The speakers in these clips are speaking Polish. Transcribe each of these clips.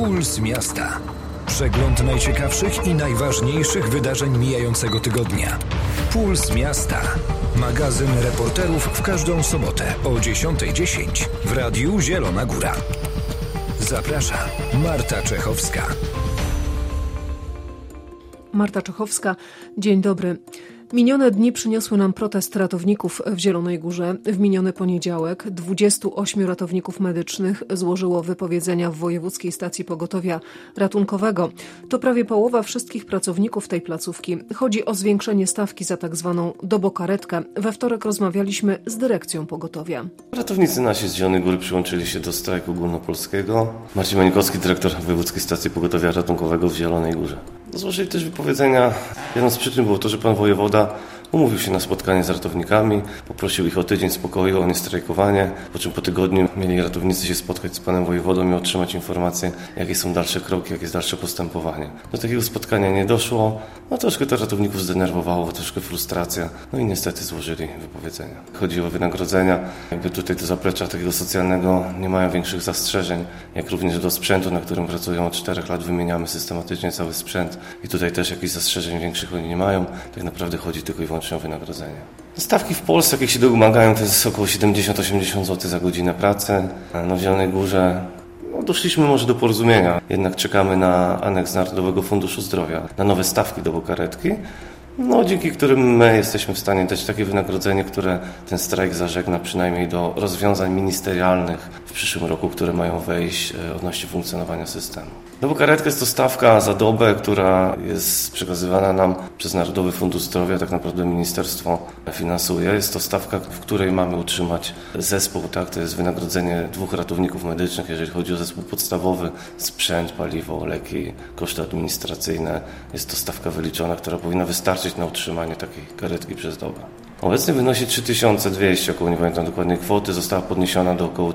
Puls Miasta. Przegląd najciekawszych i najważniejszych wydarzeń mijającego tygodnia. Puls Miasta. Magazyn reporterów w każdą sobotę o 10:10 w Radiu Zielona Góra. Zaprasza Marta Czechowska. Marta Czechowska, dzień dobry. Minione dni przyniosły nam protest ratowników w Zielonej Górze. W miniony poniedziałek 28 ratowników medycznych złożyło wypowiedzenia w Wojewódzkiej Stacji Pogotowia Ratunkowego. To prawie połowa wszystkich pracowników tej placówki. Chodzi o zwiększenie stawki za tak zwaną dobokaretkę. We wtorek rozmawialiśmy z dyrekcją pogotowia. Ratownicy nasi z Zielonej Góry przyłączyli się do strajku ogólnopolskiego. Marcin Mańkowski, dyrektor Wojewódzkiej Stacji Pogotowia Ratunkowego w Zielonej Górze. Złożyli też wypowiedzenia. Jedną z przyczyn było to, że pan wojewoda umówił się na spotkanie z ratownikami, poprosił ich o tydzień spokoju, o niestrajkowanie, po czym po tygodniu mieli ratownicy się spotkać z panem wojewodą i otrzymać informacje, jakie są dalsze kroki, jakie jest dalsze postępowanie. Do takiego spotkania nie doszło, troszkę to ratowników zdenerwowało, troszkę frustracja, i niestety złożyli wypowiedzenia. Chodzi o wynagrodzenia, tutaj do zaplecza takiego socjalnego nie mają większych zastrzeżeń, jak również do sprzętu, na którym pracują od 4 lat, wymieniamy systematycznie cały sprzęt i tutaj też jakichś zastrzeżeń większych oni nie mają, tak naprawdę chodzi tylko i wyłącznie o wynagrodzenie. Stawki w Polsce, jakie się domagają, to jest około 70-80 zł za godzinę pracy. W Zielonej Górze doszliśmy może do porozumienia, jednak czekamy na aneks Narodowego Funduszu Zdrowia, na nowe stawki dobokaretki, dzięki którym my jesteśmy w stanie dać takie wynagrodzenie, które ten strajk zażegna przynajmniej do rozwiązań ministerialnych w przyszłym roku, które mają wejść odnośnie funkcjonowania systemu. Dobokaretka jest to stawka za dobę, która jest przekazywana nam przez Narodowy Fundusz Zdrowia, tak naprawdę ministerstwo finansuje. Jest to stawka, w której mamy utrzymać zespół, to jest wynagrodzenie 2 ratowników medycznych, jeżeli chodzi o zespół podstawowy, sprzęt, paliwo, leki, koszty administracyjne. Jest to stawka wyliczona, która powinna wystarczyć na utrzymanie takiej karetki przez dobę. Obecnie wynosi 3200, około nie pamiętam dokładnej kwoty, została podniesiona do około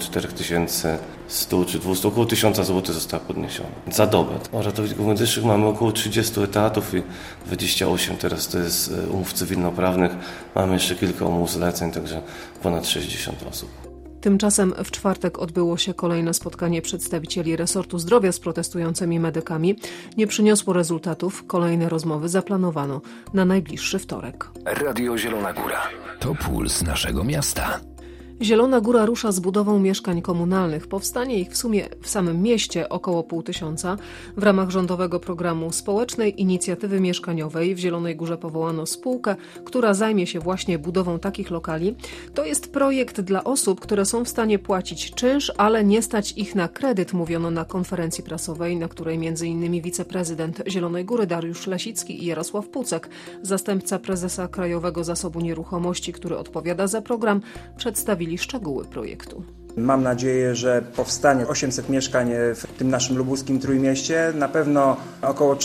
4100 czy 200, około 1000 zł została podniesiona za dobę. Ratowników medycznych mamy około 30 etatów i 28 teraz to jest umów cywilnoprawnych. Mamy jeszcze kilka umów zleceń, także ponad 60 osób. Tymczasem w czwartek odbyło się kolejne spotkanie przedstawicieli resortu zdrowia z protestującymi medykami. Nie przyniosło rezultatów. Kolejne rozmowy zaplanowano na najbliższy wtorek. Radio Zielona Góra. To puls naszego miasta. Zielona Góra rusza z budową mieszkań komunalnych. Powstanie ich w sumie w samym mieście około 500. W ramach rządowego programu Społecznej Inicjatywy Mieszkaniowej w Zielonej Górze powołano spółkę, która zajmie się właśnie budową takich lokali. To jest projekt dla osób, które są w stanie płacić czynsz, ale nie stać ich na kredyt, mówiono na konferencji prasowej, na której m.in. wiceprezydent Zielonej Góry Dariusz Lesicki i Jarosław Pucek, zastępca prezesa Krajowego Zasobu Nieruchomości, który odpowiada za program, przedstawili szczegóły projektu. Mam nadzieję, że powstanie 800 mieszkań w tym naszym lubuskim Trójmieście. Na pewno około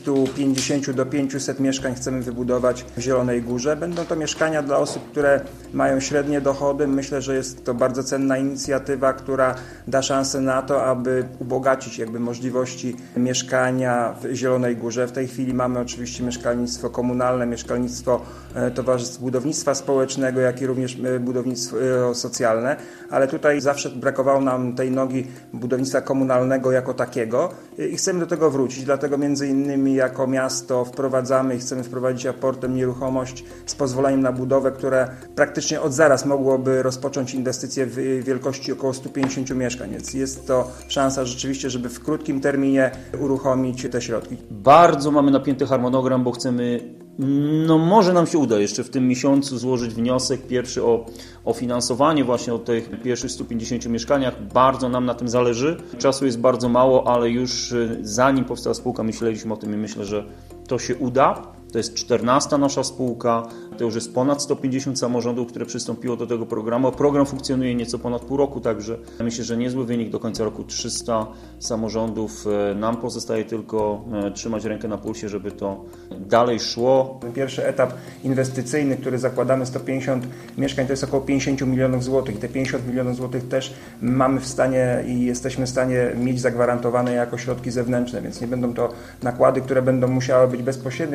450 do 500 mieszkań chcemy wybudować w Zielonej Górze. Będą to mieszkania dla osób, które mają średnie dochody. Myślę, że jest to bardzo cenna inicjatywa, która da szansę na to, aby ubogacić możliwości mieszkania w Zielonej Górze. W tej chwili mamy oczywiście mieszkalnictwo komunalne, mieszkalnictwo Towarzystw Budownictwa Społecznego, jak i również budownictwo socjalne, ale tutaj zawsze brakowało nam tej nogi budownictwa komunalnego jako takiego i chcemy do tego wrócić, dlatego między innymi jako miasto wprowadzamy i chcemy wprowadzić aportem nieruchomość z pozwoleniem na budowę, które praktycznie od zaraz mogłoby rozpocząć inwestycje w wielkości około 150 mieszkań, więc jest to szansa rzeczywiście, żeby w krótkim terminie uruchomić te środki. Bardzo mamy napięty harmonogram, bo chcemy, może nam się uda jeszcze w tym miesiącu złożyć wniosek pierwszy o finansowanie właśnie o tych pierwszych 150 mieszkaniach. Bardzo nam na tym zależy. Czasu jest bardzo mało, ale już zanim powstała spółka myśleliśmy o tym i myślę, że to się uda. To jest 14. nasza spółka, to już jest ponad 150 samorządów, które przystąpiło do tego programu. Program funkcjonuje nieco ponad pół roku, także myślę, że niezły wynik do końca roku. 300 samorządów. Nam pozostaje tylko trzymać rękę na pulsie, żeby to dalej szło. Pierwszy etap inwestycyjny, który zakładamy 150 mieszkań, to jest około 50 milionów złotych. I te 50 milionów złotych też mamy w stanie i jesteśmy w stanie mieć zagwarantowane jako środki zewnętrzne, więc nie będą to nakłady, które będą musiały być bezpośrednio brane z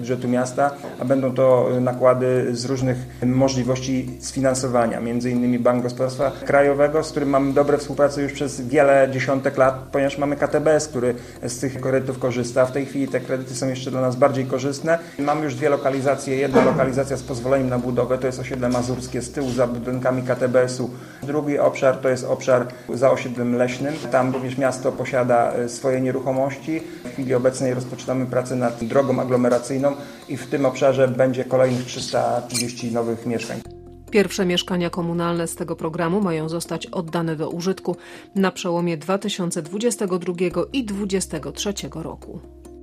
budżetu miasta, a będą to nakłady z różnych możliwości sfinansowania, m.in. Bank Gospodarstwa Krajowego, z którym mamy dobre współprace już przez wiele dziesiątek lat, ponieważ mamy KTBS, który z tych kredytów korzysta. W tej chwili te kredyty są jeszcze dla nas bardziej korzystne. Mamy już 2 lokalizacje. Jedna lokalizacja z pozwoleniem na budowę, to jest osiedle mazurskie z tyłu za budynkami KTBS-u. Drugi obszar to jest obszar za osiedlem leśnym. Tam również miasto posiada swoje nieruchomości. W chwili obecnej rozpoczynamy pracę nad drogą aglomeracyjną i w tym obszarze będzie kolejnych 330 nowych mieszkań. Pierwsze mieszkania komunalne z tego programu mają zostać oddane do użytku na przełomie 2022 i 2023 roku.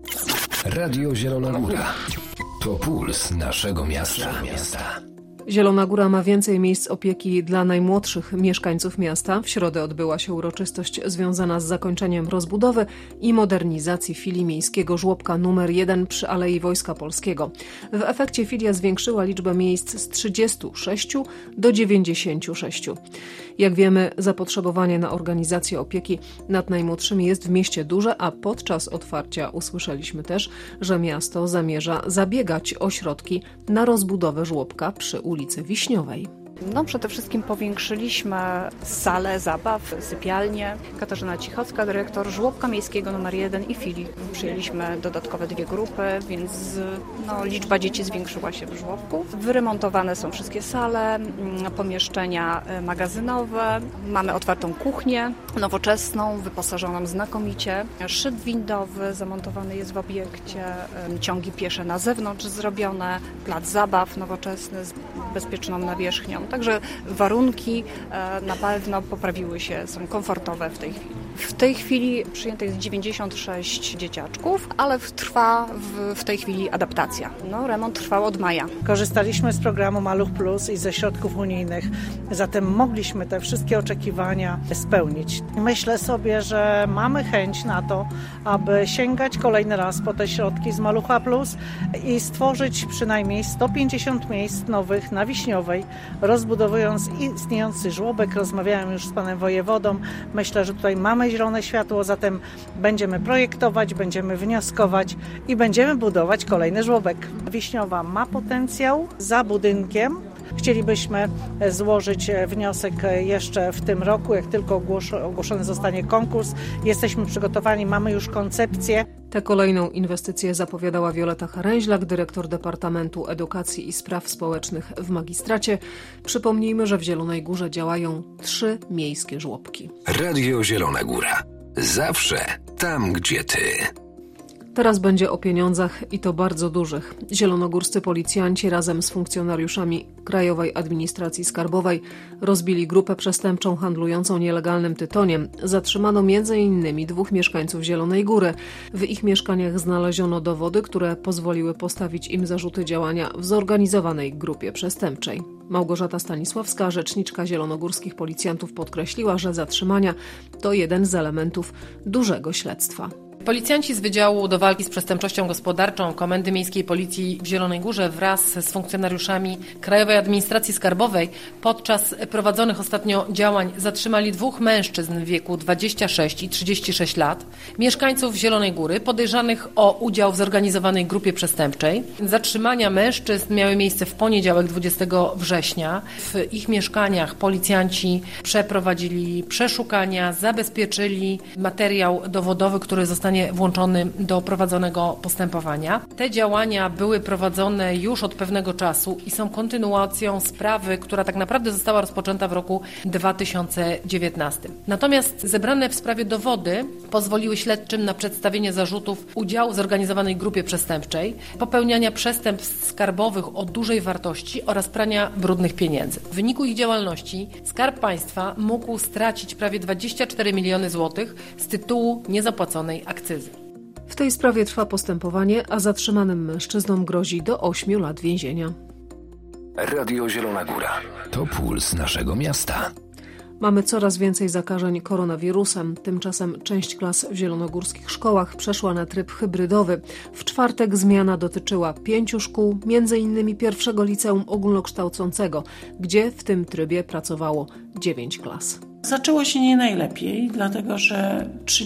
Radio Zielona Góra. To puls naszego miasta. Zielona Góra ma więcej miejsc opieki dla najmłodszych mieszkańców miasta. W środę odbyła się uroczystość związana z zakończeniem rozbudowy i modernizacji filii miejskiego żłobka nr 1 przy Alei Wojska Polskiego. W efekcie filia zwiększyła liczbę miejsc z 36 do 96. Jak wiemy, zapotrzebowanie na organizację opieki nad najmłodszymi jest w mieście duże, a podczas otwarcia usłyszeliśmy też, że miasto zamierza zabiegać o środki na rozbudowę żłobka przy ulicy Wiśniowej. Przede wszystkim powiększyliśmy salę zabaw, sypialnię. Katarzyna Cichocka, dyrektor żłobka miejskiego nr 1 i filii. Przyjęliśmy dodatkowe 2 grupy, więc liczba dzieci zwiększyła się w żłobku. Wyremontowane są wszystkie sale, pomieszczenia magazynowe. Mamy otwartą kuchnię nowoczesną, wyposażoną znakomicie. Szyb windowy zamontowany jest w obiekcie, ciągi piesze na zewnątrz zrobione, plac zabaw nowoczesny z bezpieczną nawierzchnią. Także warunki na pewno poprawiły się, są komfortowe w tej chwili. W tej chwili przyjęte jest 96 dzieciaczków, ale trwa w tej chwili adaptacja. Remont trwał od maja. Korzystaliśmy z programu Maluch Plus i ze środków unijnych, zatem mogliśmy te wszystkie oczekiwania spełnić. Myślę sobie, że mamy chęć na to, aby sięgać kolejny raz po te środki z Malucha Plus i stworzyć przynajmniej 150 miejsc nowych na Wiśniowej, rozbudowując istniejący żłobek. Rozmawiałem już z panem wojewodą. Myślę, że tutaj mamy zielone światło, zatem będziemy projektować, będziemy wnioskować i będziemy budować kolejny żłobek. Wiśniowa ma potencjał za budynkiem. Chcielibyśmy złożyć wniosek jeszcze w tym roku, jak tylko ogłoszony zostanie konkurs. Jesteśmy przygotowani, mamy już koncepcję. Tę kolejną inwestycję zapowiadała Wioleta Haręźlak, dyrektor Departamentu Edukacji i Spraw Społecznych w magistracie. Przypomnijmy, że w Zielonej Górze działają 3 miejskie żłobki. Radio Zielona Góra. Zawsze tam, gdzie ty. Teraz będzie o pieniądzach i to bardzo dużych. Zielonogórscy policjanci razem z funkcjonariuszami Krajowej Administracji Skarbowej rozbili grupę przestępczą handlującą nielegalnym tytoniem. Zatrzymano m.in. 2 mieszkańców Zielonej Góry. W ich mieszkaniach znaleziono dowody, które pozwoliły postawić im zarzuty działania w zorganizowanej grupie przestępczej. Małgorzata Stanisławska, rzeczniczka zielonogórskich policjantów, podkreśliła, że zatrzymania to jeden z elementów dużego śledztwa. Policjanci z Wydziału do Walki z Przestępczością Gospodarczą Komendy Miejskiej Policji w Zielonej Górze wraz z funkcjonariuszami Krajowej Administracji Skarbowej podczas prowadzonych ostatnio działań zatrzymali 2 mężczyzn w wieku 26 i 36 lat, mieszkańców Zielonej Góry, podejrzanych o udział w zorganizowanej grupie przestępczej. Zatrzymania mężczyzn miały miejsce w poniedziałek 20 września. W ich mieszkaniach policjanci przeprowadzili przeszukania, zabezpieczyli materiał dowodowy, który zostanie włączony do prowadzonego postępowania. Te działania były prowadzone już od pewnego czasu i są kontynuacją sprawy, która tak naprawdę została rozpoczęta w roku 2019. Natomiast zebrane w sprawie dowody pozwoliły śledczym na przedstawienie zarzutów udziału w zorganizowanej grupie przestępczej, popełniania przestępstw skarbowych o dużej wartości oraz prania brudnych pieniędzy. W wyniku ich działalności Skarb Państwa mógł stracić prawie 24 miliony złotych z tytułu niezapłaconej akcyzy. W tej sprawie trwa postępowanie, a zatrzymanym mężczyznom grozi do 8 lat więzienia. Radio Zielona Góra. To puls naszego miasta. Mamy coraz więcej zakażeń koronawirusem. Tymczasem część klas w zielonogórskich szkołach przeszła na tryb hybrydowy. W czwartek zmiana dotyczyła 5 szkół, m.in. pierwszego liceum ogólnokształcącego, gdzie w tym trybie pracowało 9 klas. Zaczęło się nie najlepiej, dlatego że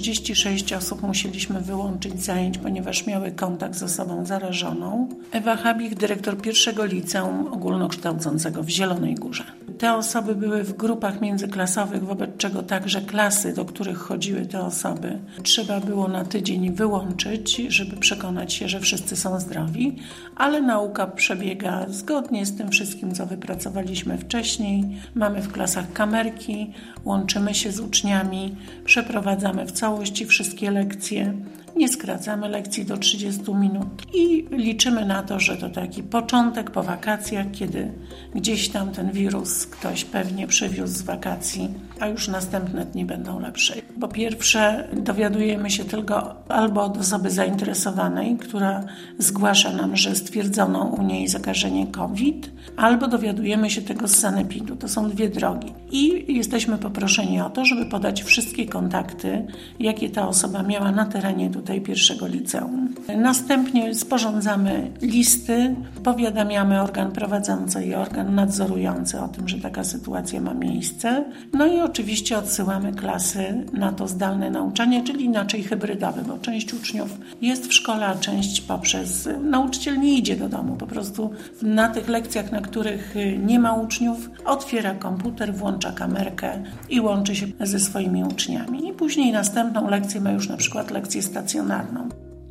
36 osób musieliśmy wyłączyć z zajęć, ponieważ miały kontakt z osobą zarażoną. Ewa Habich, dyrektor pierwszego liceum ogólnokształcącego w Zielonej Górze. Te osoby były w grupach międzyklasowych, wobec czego także klasy, do których chodziły te osoby, trzeba było na tydzień wyłączyć, żeby przekonać się, że wszyscy są zdrowi, ale nauka przebiega zgodnie z tym wszystkim, co wypracowaliśmy wcześniej. Mamy w klasach kamerki, łączymy się z uczniami, przeprowadzamy w całości wszystkie lekcje, nie skracamy lekcji do 30 minut i liczymy na to, że to taki początek po wakacjach, kiedy gdzieś tam ten wirus ktoś pewnie przywiózł z wakacji, a już następne dni będą lepsze. Po pierwsze, dowiadujemy się tylko albo od osoby zainteresowanej, która zgłasza nam, że stwierdzono u niej zakażenie COVID, albo dowiadujemy się tego z sanepidu. To są dwie drogi. I jesteśmy poproszeni o to, żeby podać wszystkie kontakty, jakie ta osoba miała na terenie tutaj pierwszego liceum. Następnie sporządzamy listy, powiadamiamy organ prowadzący i organ nadzorujący o tym, że taka sytuacja ma miejsce. No i oczywiście odsyłamy klasy na to zdalne nauczanie, czyli inaczej hybrydowe, bo część uczniów jest w szkole, a część poprzez nauczyciel nie idzie do domu. Po prostu na tych lekcjach, na których nie ma uczniów, otwiera komputer, włącza kamerkę i łączy się ze swoimi uczniami. I później następną lekcję ma już na przykład lekcję stacjonarną.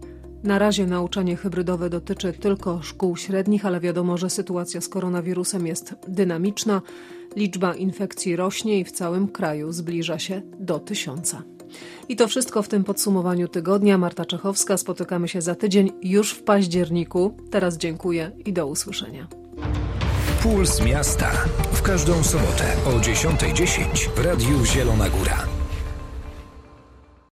Na razie nauczanie hybrydowe dotyczy tylko szkół średnich, ale wiadomo, że sytuacja z koronawirusem jest dynamiczna. Liczba infekcji rośnie i w całym kraju zbliża się do 1000. I to wszystko w tym podsumowaniu tygodnia. Marta Czechowska, spotykamy się za tydzień już w październiku. Teraz dziękuję i do usłyszenia. Puls Miasta. W każdą sobotę o 10:10 w Radiu Zielona Góra.